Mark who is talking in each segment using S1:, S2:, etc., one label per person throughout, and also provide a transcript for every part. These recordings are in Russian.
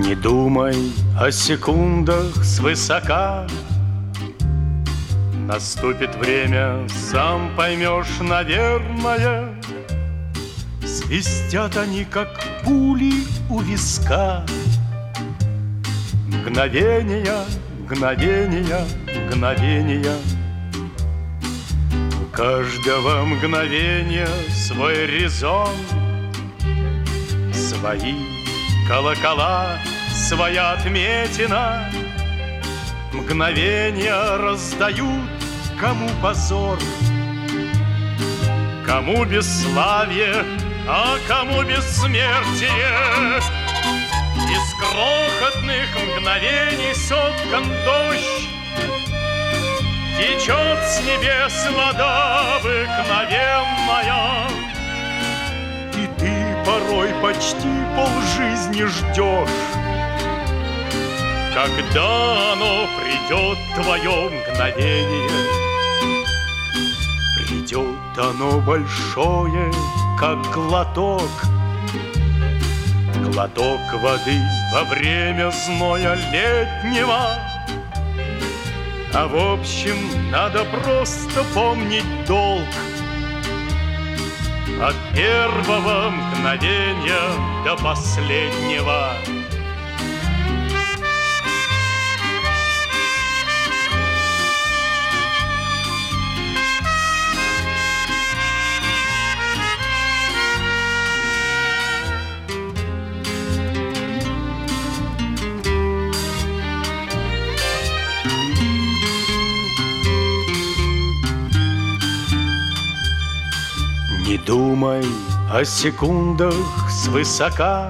S1: Не думай о секундах свысока. Наступит время, сам поймешь, наверное. Свистят они, как пули у виска. Мгновения, мгновения, мгновения. У каждого мгновения свой резон, свои колокола, своя отметина. Мгновения раздают, кому позор, кому бесславие, а кому бессмертие. Из крохотных мгновений соткан дождь, течет с небес вода обыкновенная. И ты порой почти полжизни ждешь, когда оно придет, твое мгновение. Придет оно большое, как глоток, глоток воды во время зноя летнего. А в общем, надо просто помнить долг. От первого мгновения до последнего. Не думай о секундах свысока.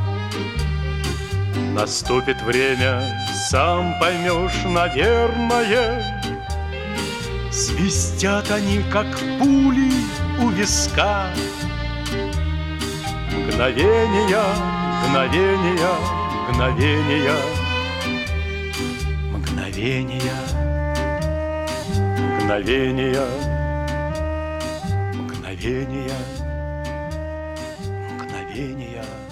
S1: Наступит время, сам поймешь, наверное. Свистят они, как пули у виска. Мгновения, мгновения, мгновения. Мгновения, мгновения. Мгновения, мгновения.